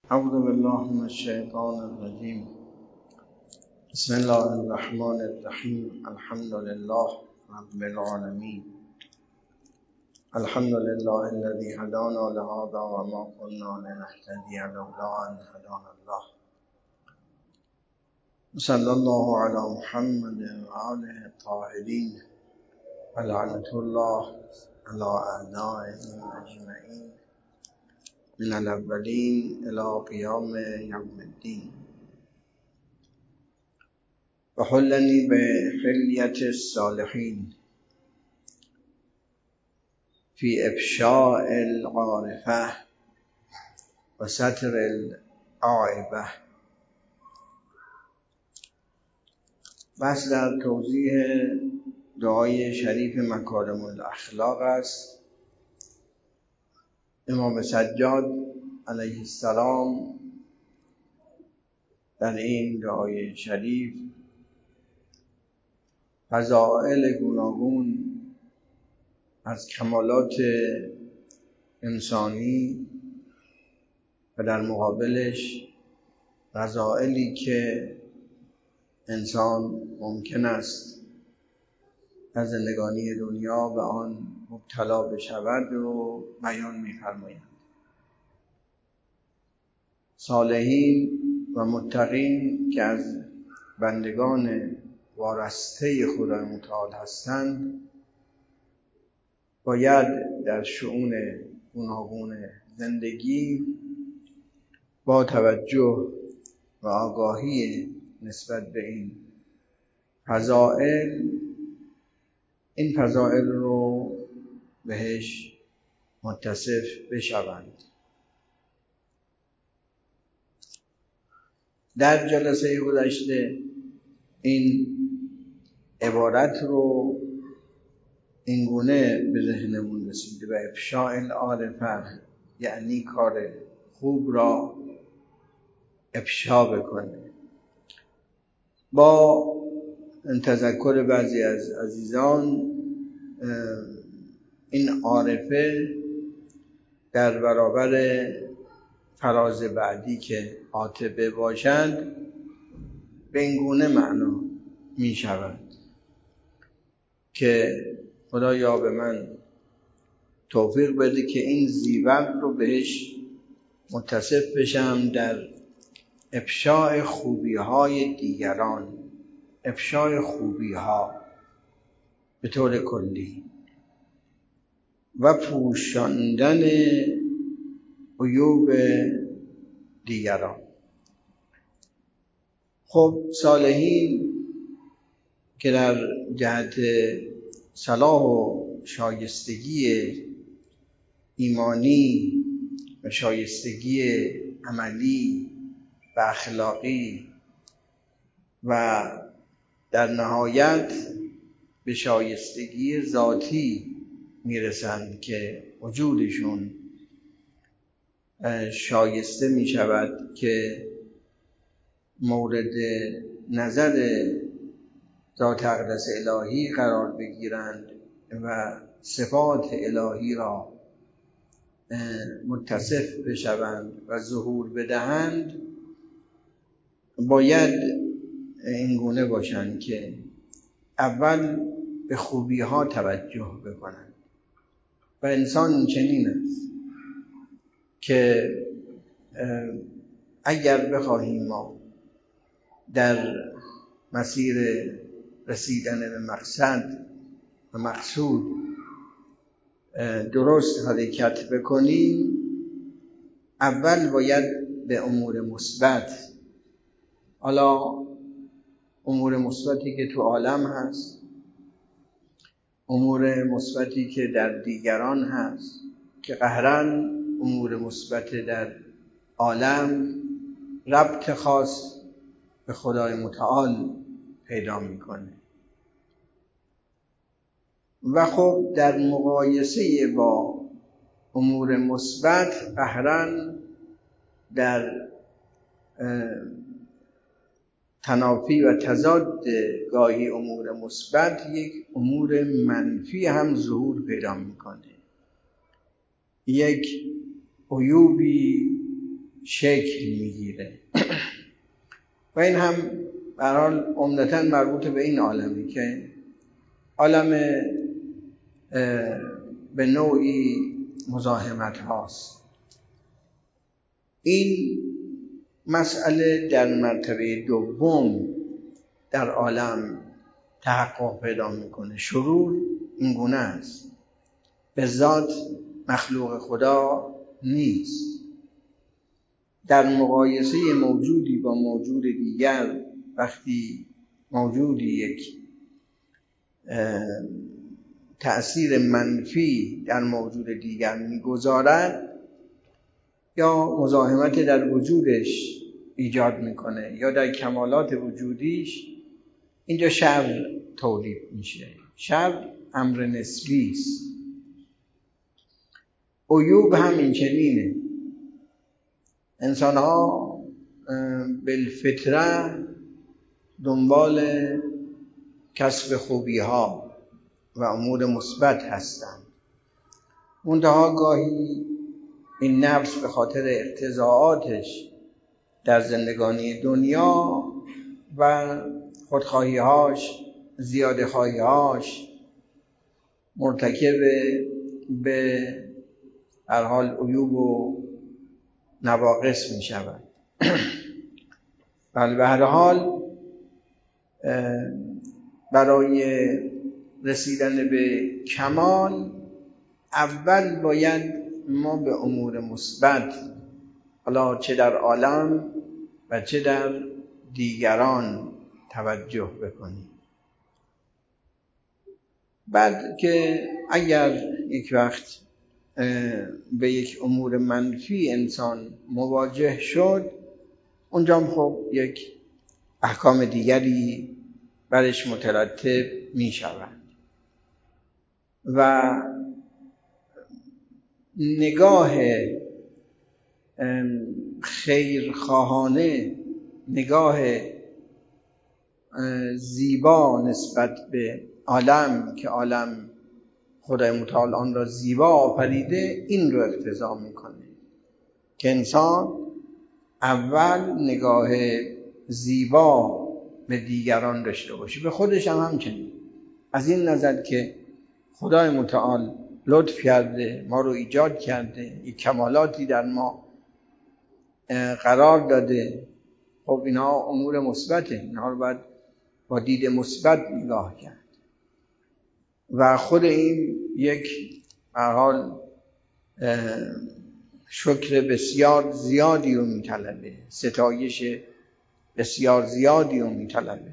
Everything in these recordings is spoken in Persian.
اعوذ بالله من الشیطان الرجیم. بسم الله الرحمن الرحیم. الحمد لله رب العالمین. الحمد لله الذي هدانا لهذا وما كنا لنهتدي لولا ان هدانا الله. صلی الله علی محمد و آله الطاهرین و لعنة الله علی اعدائهم اجمعین من الاولین الى قیام یوم الدین. وحلنی بحلیة الصالحین فی افشاء العارفة و ستر العایبة. بس در توضیح دعای شریف مکارم الاخلاق است. امام سجاد علیه السلام در این دعای شریف فضائل گوناگون از کمالات انسانی و در مقابلش رذائلی که انسان ممکن است از زندگانی دنیا به آن مبتلا بشود و بیان می‌فرمایند. صالحین و متقین که از بندگان وارسته خدای متعال هستند باید در شؤون گوناگون زندگی با توجه و آگاهی نسبت به این فضائل رو بهش متصف بشوند. در جلسه گذشته این عبارت رو اینگونه به ذهنمون رسیده: و افشاء العارفة، یعنی کار خوب را افشا بکنه. با تذکر بعضی از عزیزان، این عارفه در برابر فراز بعدی که عاطبه باشند به این گونه معنا می شود که خدایا به من توفیق بده که این زیور رو بهش متصف بشم در افشاء خوبی‌های دیگران، افشاء خوبی‌ها به طور کلی و پوشاندن عیوب دیگران. خب صالحین که در جهت صلاح و شایستگی ایمانی و شایستگی عملی و اخلاقی و در نهایت به شایستگی ذاتی میرسند که وجودشون شایسته می شود که مورد نظر ذات اقدس الهی قرار بگیرند و صفات الهی را متصف بشوند و ظهور بدهند. باید این گونه باشند که اول به خوبی ها توجه بکنند و انسان چنین است که اگر بخواهیم ما در مسیر رسیدن به مقصد و مقصود درست حرکت بکنیم، اول باید به امور مثبت، حالا امور مثبتی که تو عالم هست، امور مثبتی که در دیگران هست، که قهراً امور مثبت در عالم ربط خاص به خدای متعال پیدا میکنه و خب در مقایسه با امور مثبت قهراً در تنافی و تضاد گاهی امور مثبت یک امور منفی هم ظهور پیدا میکنه، یک عیوبی شکل میگیره و این هم به هر حال عمدتاً مربوط به این عالمی که عالم به نوعی مزاحمت هاست. این مسئله در مرتبه دوم در عالم تحقق پیدا میکنه. شرور این گونه است، به ذات مخلوق خدا نیست. در مقایسه موجودی با موجود دیگر، وقتی موجودی یک تأثیر منفی در موجود دیگر میگذارد یا مزاحمت در وجودش ایجاد میکنه یا در کمالات وجودیش، اینجا شر تولید میشه. شر امر نسبی است. عیوب هم این چنینه. انسان ها بالفطره دنبال کسب خوبی ها و امور مثبت هستند. منتها گاهی این نفس به خاطر اقتضاعاتش در زندگانی دنیا و خودخواهی‌هاش، زیاده‌خواهی‌هاش مرتکب به هر حال عیوب و نواقص می شود. بل به هر حال برای رسیدن به کمال اول باید ما به امور مثبت، حالا چه در عالم و چه در دیگران توجه بکنیم. بعد که اگر یک وقت به یک امور منفی انسان مواجه شد، اونجا هم خب یک احکام دیگری برش مترتب می شود و نگاه خیرخواهانه، نگاه زیبا نسبت به عالم که عالم خدای متعال آن را زیبا آفریده، این رو اقتضا میکنه که انسان اول نگاه زیبا به دیگران داشته باشه، به خودش هم همچنین. از این نظر که خدای متعال لطف کرده، ما رو ایجاد کرده، یک کمالاتی در ما قرار داده، خب اینا امور مثبته، اینا رو باید با دید مثبت نگاه کرد و خود این یک به هر حال شکر بسیار زیادی رو میطلبه، ستایش بسیار زیادی رو میطلبه.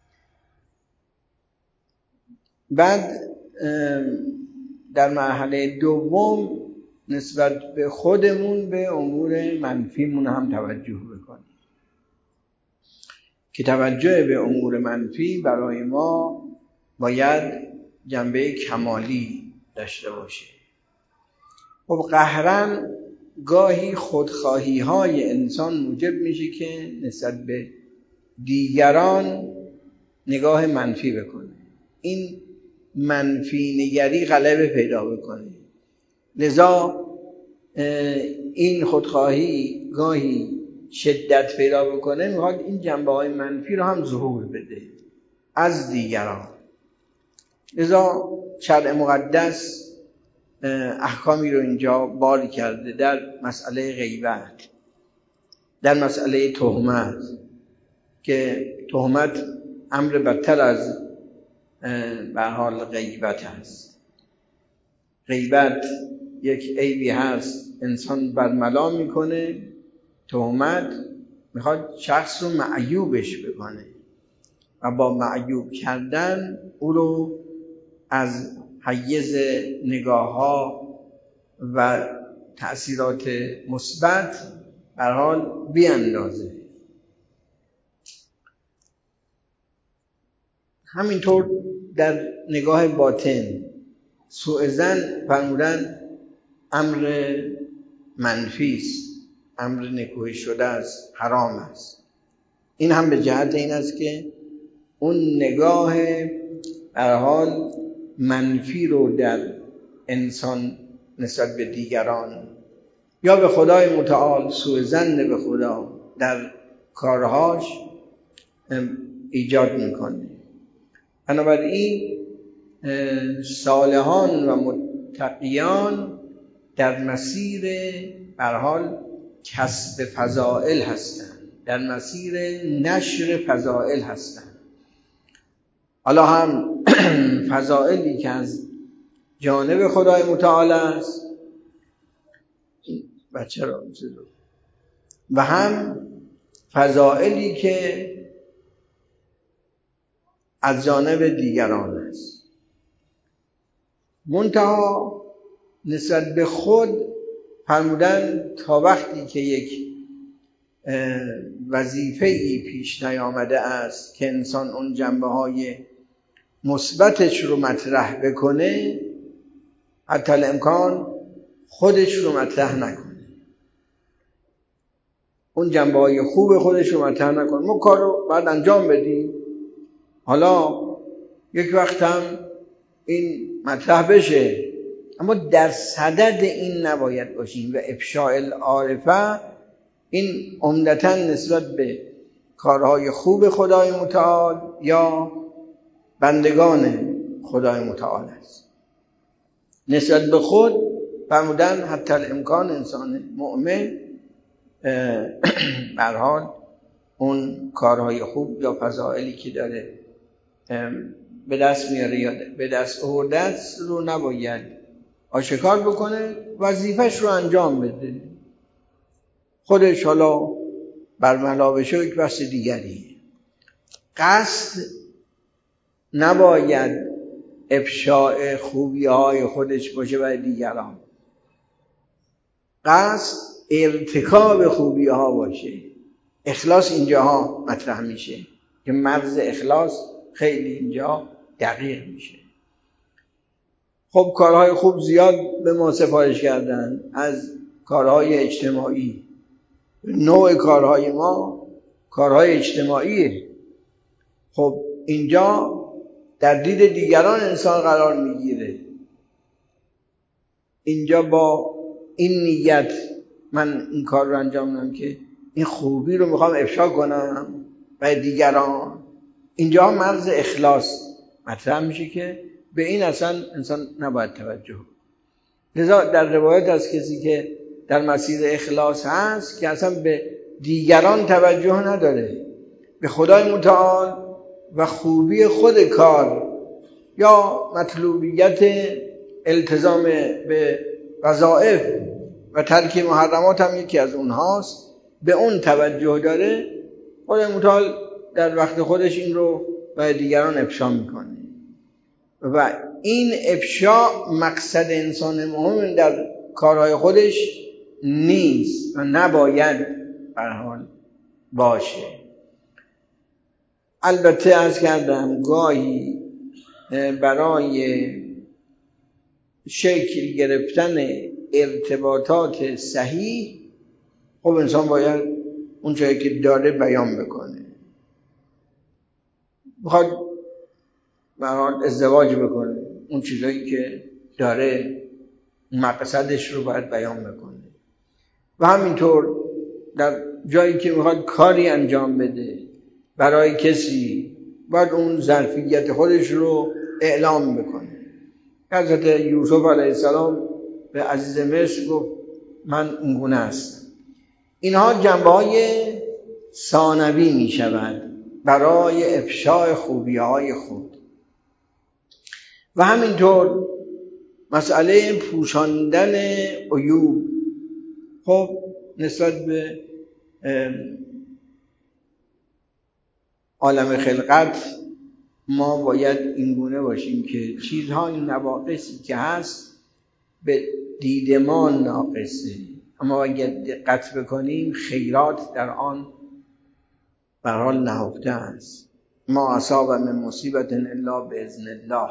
بعد در مرحله دوم نسبت به خودمون به امور منفیمون هم توجه بکنیم که توجه به امور منفی برای ما باید جنبه کمالی داشته باشه. خب قهرن گاهی خودخواهی های انسان موجب میشه که نسبت به دیگران نگاه منفی بکنه، این منفی نگری غلبه پیدا بکنه. لذا این خودخواهی گاهی شدت پیدا بکنه، میخواد این جنبه های منفی رو هم ظهور بده از دیگران. لذا شرع مقدس احکامی رو اینجا باری کرده در مسئله غیبت، در مسئله تهمت، که تهمت امر بدتر از به حال غیبت هست. غیبت یک عیبی هست انسان برملا میکنه، تهمت میخواد شخص رو معیوبش بکنه و با معیوب کردن او رو از حیز نگاه ها و تأثیرات مثبت به هر حال بیاندازه. همینطور در نگاه باطن سوء ظن فرمودن امر منفی است، امر نکوهی شده است، حرام است. این هم به جهت این است که اون نگاه هر حال منفی رو در انسان نسبت به دیگران یا به خدای متعال سوء ظن به خدا در کارهاش ایجاد میکنه. بنابراین صالحان و متقیان در مسیر به هر حال کسب فضائل هستند، در مسیر نشر فضائل هستند. حالا هم فضائلی که از جانب خدای متعال است بچه را و هم فضائلی که از جانب دیگران است. منتها نسبت به خود فرمودن تا وقتی که یک وظیفه‌ای پیش نیامده است که انسان اون جنبه‌های مثبتش رو مطرح بکنه، حتی الامکان خودش رو مطرح نکنه، اون جنبه‌های خوب خودش رو مطرح نکنه. ما کار رو باید انجام بدیم، حالا یک وقت هم این مطرح بشه، اما در صدد این نباید باشیم. و افشاء العارفه این عمدتاً نسبت به کارهای خوب خدای متعال یا بندگان خدای متعال است. نسبت به خود فرمودن حتی الامکان انسان مؤمن به هر حال اون کارهای خوب یا فضائلی که داره به دست میاره یا به دست آورده است رو نباید آشکار بکنه، وظیفش رو انجام بده. خودش حالا برملا بشه یک بحث دیگریه. قصد نباید افشاء خوبی‌های خودش باشه برای دیگران، قصد ارتکاب خوبی‌ها باشه. اخلاص اینجاها مطرح میشه که مرز اخلاص خیلی اینجا دقیق میشه. خب کارهای خوب زیاد به ما سفارش کردن، از کارهای اجتماعی. نوع کارهای ما کارهای اجتماعیه. خب اینجا در دید دیگران انسان قرار میگیره. اینجا با این نیت من این کار رو انجام میدم که این خوبی رو میخوام افشا کنم برای دیگران، اینجا مرز اخلاص مطرح میشه که به این اصلا انسان نباید توجه. لذا در روایت از کسی که در مسیر اخلاص هست که اصلا به دیگران توجه نداره، به خدای متعال و خوبی خود کار یا مطلوبیت التزام به وظایف و ترک محرمات هم یکی از اونهاست، به اون توجه داره، خدای متعال در وقت خودش این رو به دیگران افشا میکنه. و این افشا مقصد انسان مهم در کارهای خودش نیست و نباید به هر حال باشه. البته عرض کردم گاهی برای شکل گرفتن ارتباطات صحیح خب انسان باید اون چیزی که داره بیان بکنه. بخواد به هر حال ازدواج بکنه، اون چیزایی که داره مقصدش رو باید بیان بکنه. و همینطور در جایی که میخواد کاری انجام بده برای کسی، باید اون ظرفیت خودش رو اعلام بکنه. حضرت یوسف علیه السلام به عزیز مصر گفت من اینگونه هستم. اینها جنبه‌های ثانوی می شود برای افشای خوبی‌های خود. و همینطور مسئله پوشاندن عیوب. خب نسبت به عالم خلقت ما باید اینگونه باشیم که چیزهای نواقصی که هست به دید ما ناقصه، اما اگر دقت بکنیم خیرات در آن به هر حال نهفته است. ما اصاب من مصیبت الا باذن الله،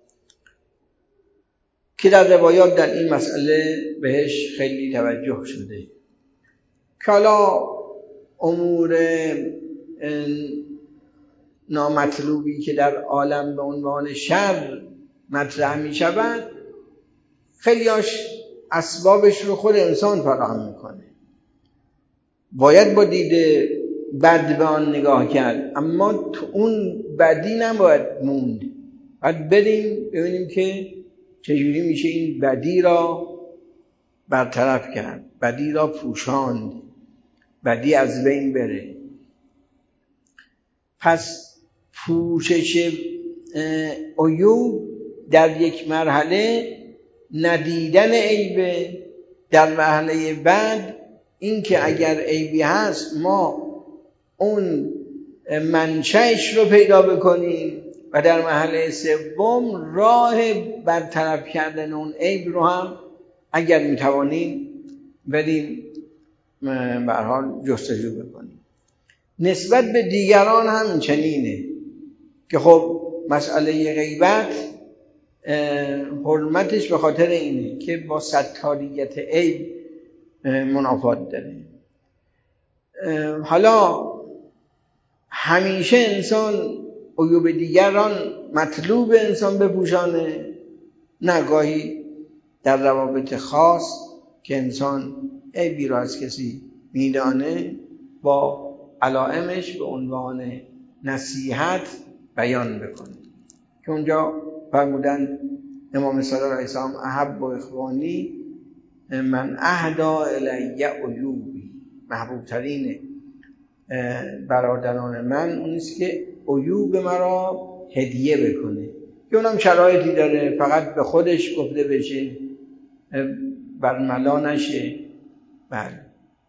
که در روایات در این مسئله بهش خیلی توجه شده. که حالا امور نامطلوبی که در عالم به عنوان شر مطرح می شود، خیلیاش اسبابش رو خود انسان فراهم میکنه. باید با دید بد به آن نگاه کرد، اما تو اون بدی نباید موند. باید بریم ببینیم که چجوری میشه این بدی را برطرف کرد، بدی را پوشاند، بدی از بین بره. پس پوشش عیوب در یک مرحله ندیدن عیبه، در مرحله بعد این که اگر عیبی هست ما اون منشأش رو پیدا بکنیم و در مرحله سوم راه برطرف کردن اون عیب رو هم اگر میتوانیم بریم به هر حال جستجو بکنیم. نسبت به دیگران هم چنینه که خب مسئله غیبت حرمتش به خاطر اینه که با ستاریت عیب منافات داره. حالا همیشه انسان عیوب دیگران مطلوب انسان بپوشانه؟ نه، گاهی در روابط خاص که انسان عیبی را از کسی میدانه با علائمش به عنوان نصیحت بیان بکنه، که اونجا فرمودن امام صادق علیه السلام احب و اخوانی من اهدا الی عیوبی، محبوب ترین برادران من اونیست که عیوب مرا هدیه بکنه، که اونم شرایطی داره، فقط به خودش گفته بشه، برملا نشه. بله،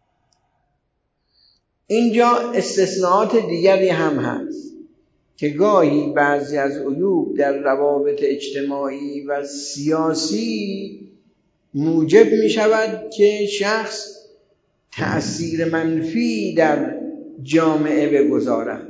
اینجا استثناءات دیگری هم هست که گاهی بعضی از عیوب در روابط اجتماعی و سیاسی موجب می شود که شخص تأثیر منفی در جامعه بگذارد.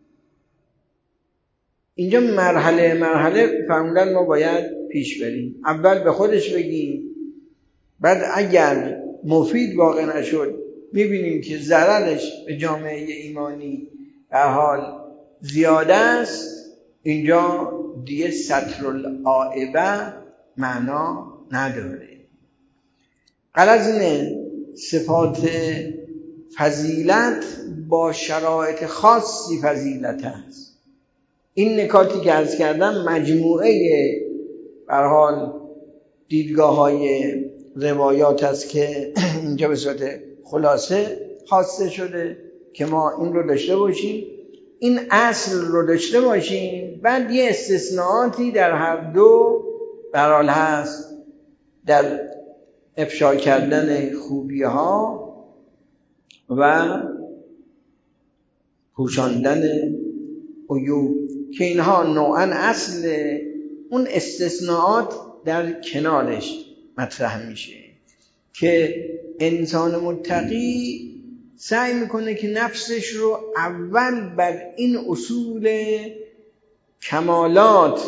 اینجا مرحله فرمودن ما باید پیش بریم. اول به خودش بگیم، بعد اگر مفید واقع نشد میبینیم که ضررش به جامعه ایمانی در حال زیاده است، اینجا دیگه سترالعایبه معنا نداره. غرض اینه صفات فضیلت با شرایط خاصی فضیلت است. این نکاتی که عرض کردم مجموعه به هر حال دیدگاه‌های روایات است که اینجا به صورت خلاصه خواسته شده که ما این رو داشته باشیم، این اصل رو داشته باشیم، بعد یه استثناءاتی در هر دو به هر حال هست در افشا کردن خوبی‌ها و پوشاندن عیوب، که اینها نوعاً اصل، اون استثناءات در کنارش مطرح میشه که انسان متقی سعی میکنه که نفسش رو اول بر این اصول کمالات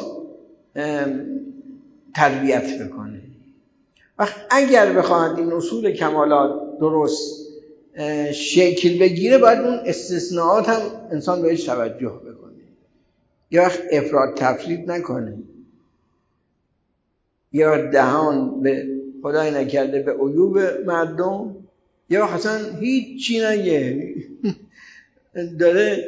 تربیت بکنه. وقت اگر بخواهد این اصول کمالات درست شکل بگیره باید اون استثناءات هم انسان بهش توجه بکنه، یا وقت افراط تفرید نکنه، یا دهان به خدای نکرده به عیوب مردم، یا اصلا هیچی نگه داره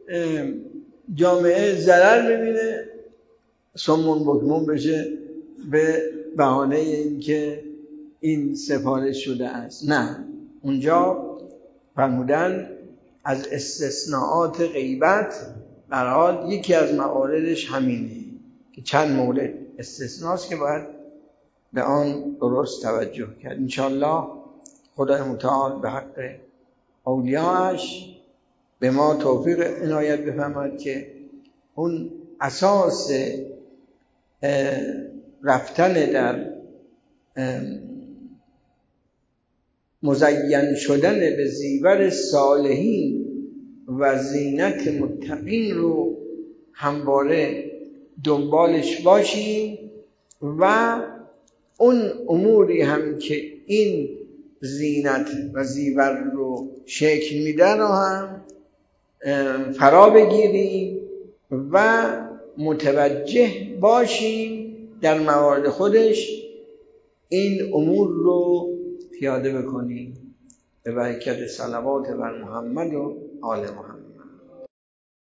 جامعه ضرر ببینه سمون بکمون بشه به بهانه این که این سفارش شده است. نه، اونجا فرمودن از استثناءات غیبت در حال یکی از مواردش همینه که چند مورد استثناست که باید به آن درست توجه کرد. انشاءالله خدای متعال به حق اولیاءش به ما توفیق عنایت بفرماید که اون اساس رفتن در مزین شدن به زیور صالحین و زینت متقین رو همواره دنبالش باشیم و اون اموری هم که این زینت و زیور رو شکل میده رو هم فرا بگیریم و متوجه باشیم در موارد خودش این امور رو پیاده بکنیم به برکت صلوات بر محمد و آل محمد.